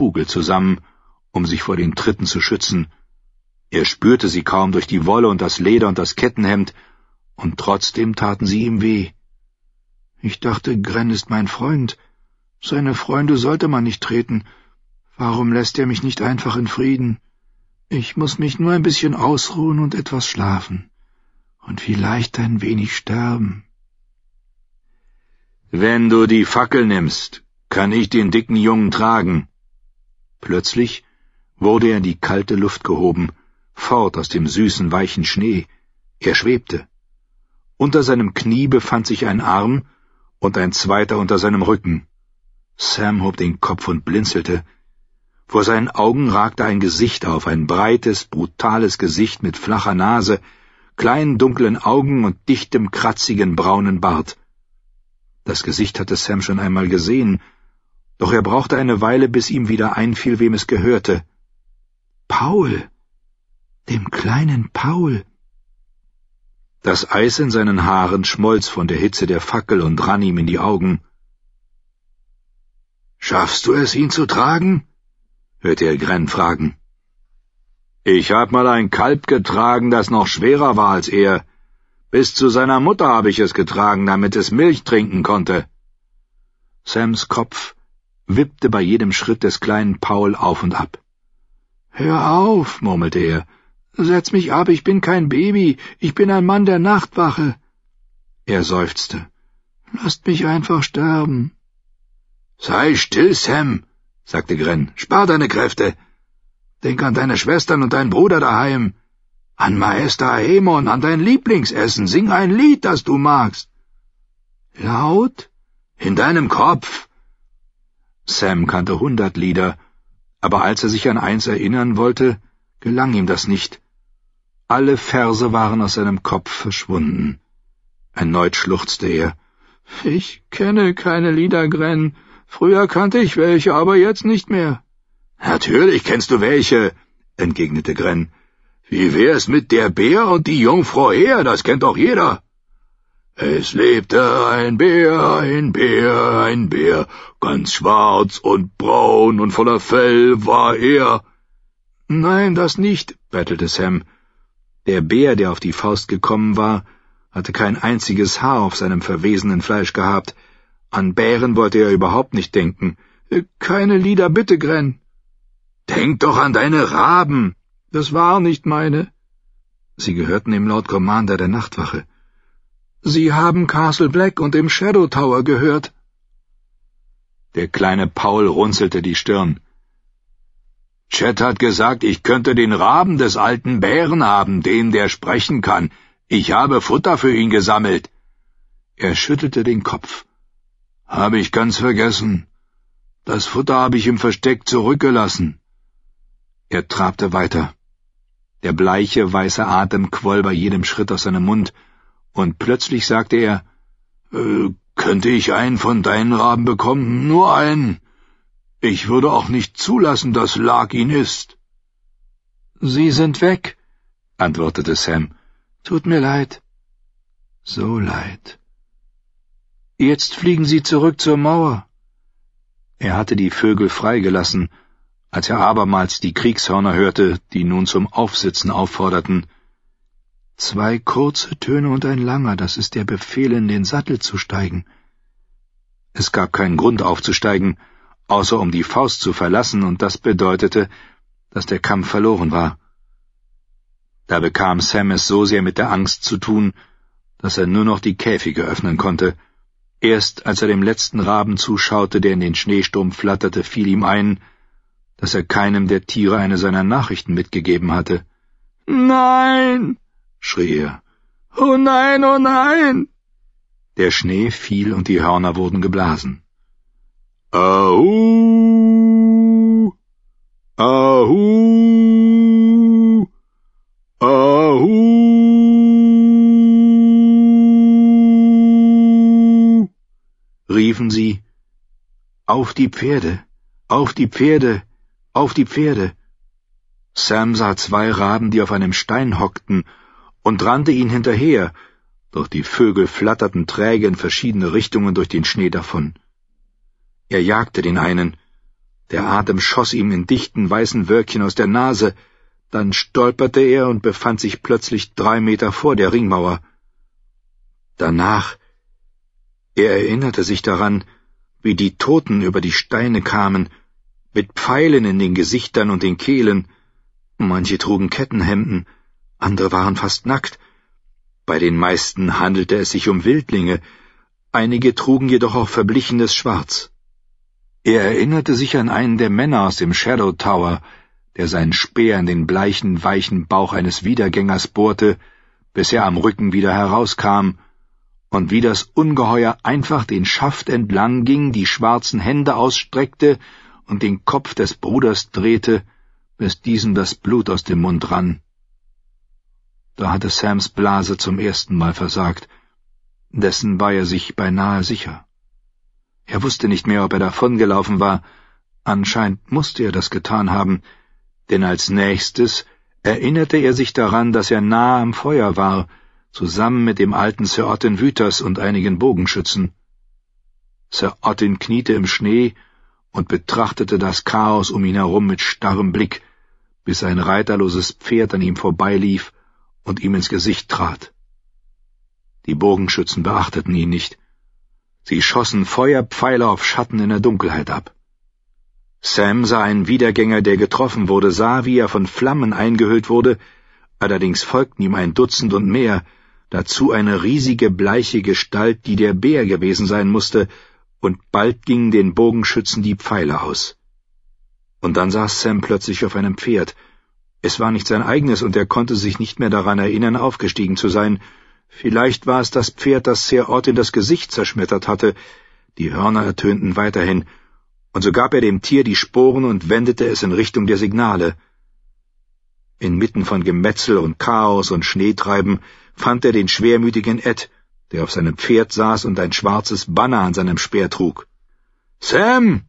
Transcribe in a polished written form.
Pugel zusammen, um sich vor den Tritten zu schützen. Er spürte sie kaum durch die Wolle und das Leder und das Kettenhemd, und trotzdem taten sie ihm weh. Ich dachte, Gren ist mein Freund. Seine Freunde sollte man nicht treten. Warum lässt er mich nicht einfach in Frieden? Ich muss mich nur ein bisschen ausruhen und etwas schlafen. Und vielleicht ein wenig sterben. »Wenn du die Fackel nimmst, kann ich den dicken Jungen tragen.« Plötzlich wurde er in die kalte Luft gehoben, fort aus dem süßen, weichen Schnee. Er schwebte. Unter seinem Knie befand sich ein Arm und ein zweiter unter seinem Rücken. Sam hob den Kopf und blinzelte. Vor seinen Augen ragte ein Gesicht auf, ein breites, brutales Gesicht mit flacher Nase, kleinen dunklen Augen und dichtem, kratzigen, braunen Bart. Das Gesicht hatte Sam schon einmal gesehen, doch er brauchte eine Weile, bis ihm wieder einfiel, wem es gehörte. Paul! Dem kleinen Paul! Das Eis in seinen Haaren schmolz von der Hitze der Fackel und rann ihm in die Augen. »Schaffst du es, ihn zu tragen?« hörte er Gren fragen. »Ich hab mal ein Kalb getragen, das noch schwerer war als er. Bis zu seiner Mutter habe ich es getragen, damit es Milch trinken konnte.« Sams Kopf wippte bei jedem Schritt des kleinen Paul auf und ab. »Hör auf«, murmelte er. »Setz mich ab, ich bin kein Baby, ich bin ein Mann der Nachtwache.« Er seufzte. »Lasst mich einfach sterben.« »Sei still, Sam«, sagte Gren. »Spar deine Kräfte. Denk an deine Schwestern und deinen Bruder daheim. An Maester Aemon, an dein Lieblingsessen. Sing ein Lied, das du magst.« »Laut?« »In deinem Kopf.« Sam kannte 100 Lieder, aber als er sich an eins erinnern wollte, gelang ihm das nicht. Alle Verse waren aus seinem Kopf verschwunden. Erneut schluchzte er. »Ich kenne keine Lieder, Gren. Früher kannte ich welche, aber jetzt nicht mehr.« »Natürlich kennst du welche«, entgegnete Gren. »Wie wär's mit der Bär und die Jungfrau Heer, das kennt doch jeder.« »Es lebte ein Bär, ein Bär, ein Bär, ganz schwarz und braun und voller Fell war er.« »Nein, das nicht«, bettelte Sam. Der Bär, der auf die Faust gekommen war, hatte kein einziges Haar auf seinem verwesenen Fleisch gehabt. An Bären wollte er überhaupt nicht denken. »Keine Lieder, bitte, Gren.« »Denk doch an deine Raben.« »Das war nicht meine.« Sie gehörten dem Lord Commander der Nachtwache. »Sie haben Castle Black und dem Shadow Tower gehört.« Der kleine Paul runzelte die Stirn. »Chet hat gesagt, ich könnte den Raben des alten Bären haben, den, der sprechen kann. Ich habe Futter für ihn gesammelt.« Er schüttelte den Kopf. »Habe ich ganz vergessen. Das Futter habe ich im Versteck zurückgelassen.« Er trabte weiter. Der bleiche, weiße Atem quoll bei jedem Schritt aus seinem Mund, und plötzlich sagte er, »Könnte ich einen von deinen Raben bekommen? Nur einen. Ich würde auch nicht zulassen, dass Lark ihn isst.« »Sie sind weg«, antwortete Sam. »Tut mir leid.« »So leid.« »Jetzt fliegen Sie zurück zur Mauer.« Er hatte die Vögel freigelassen, als er abermals die Kriegshörner hörte, die nun zum Aufsitzen aufforderten. 2 kurze Töne und ein langer, das ist der Befehl, in den Sattel zu steigen. Es gab keinen Grund aufzusteigen, außer um die Faust zu verlassen, und das bedeutete, dass der Kampf verloren war. Da bekam Sam es so sehr mit der Angst zu tun, dass er nur noch die Käfige öffnen konnte. Erst als er dem letzten Raben zuschaute, der in den Schneesturm flatterte, fiel ihm ein, dass er keinem der Tiere eine seiner Nachrichten mitgegeben hatte. »Nein«, schrie er. »Oh nein, oh nein!« Der Schnee fiel und die Hörner wurden geblasen. »Ahu! Ahu! Ahu!« riefen sie. »Auf die Pferde! Auf die Pferde! Auf die Pferde!« Sam sah 2 Raben, die auf einem Stein hockten, und rannte ihnen hinterher, doch die Vögel flatterten träge in verschiedene Richtungen durch den Schnee davon. Er jagte den einen. Der Atem schoss ihm in dichten weißen Wölkchen aus der Nase, dann stolperte er und befand sich plötzlich 3 Meter vor der Ringmauer. Danach, er erinnerte sich daran, wie die Toten über die Steine kamen, mit Pfeilen in den Gesichtern und den Kehlen. Manche trugen Kettenhemden, andere waren fast nackt. Bei den meisten handelte es sich um Wildlinge, einige trugen jedoch auch verblichenes Schwarz. Er erinnerte sich an einen der Männer aus dem Shadow Tower, der seinen Speer in den bleichen, weichen Bauch eines Wiedergängers bohrte, bis er am Rücken wieder herauskam, und wie das Ungeheuer einfach den Schaft entlang ging, die schwarzen Hände ausstreckte und den Kopf des Bruders drehte, bis diesem das Blut aus dem Mund rann. Da hatte Sams Blase zum ersten Mal versagt. Dessen war er sich beinahe sicher. Er wusste nicht mehr, ob er davongelaufen war. Anscheinend musste er das getan haben, denn als nächstes erinnerte er sich daran, dass er nahe am Feuer war, zusammen mit dem alten Sir Ottyn Wüters und einigen Bogenschützen. Sir Ottyn kniete im Schnee und betrachtete das Chaos um ihn herum mit starrem Blick, bis ein reiterloses Pferd an ihm vorbeilief und ihm ins Gesicht trat. Die Bogenschützen beachteten ihn nicht. Sie schossen Feuerpfeile auf Schatten in der Dunkelheit ab. Sam sah einen Wiedergänger, der getroffen wurde, sah, wie er von Flammen eingehüllt wurde, allerdings folgten ihm ein Dutzend und mehr, dazu eine riesige bleiche Gestalt, die der Bär gewesen sein musste, und bald gingen den Bogenschützen die Pfeile aus. Und dann saß Sam plötzlich auf einem Pferd. Es war nicht sein eigenes, und er konnte sich nicht mehr daran erinnern, aufgestiegen zu sein. Vielleicht war es das Pferd, das Sir Ottyn das Gesicht zerschmettert hatte. Die Hörner ertönten weiterhin, und so gab er dem Tier die Sporen und wendete es in Richtung der Signale. Inmitten von Gemetzel und Chaos und Schneetreiben fand er den schwermütigen Ed, der auf seinem Pferd saß und ein schwarzes Banner an seinem Speer trug. »Sam!«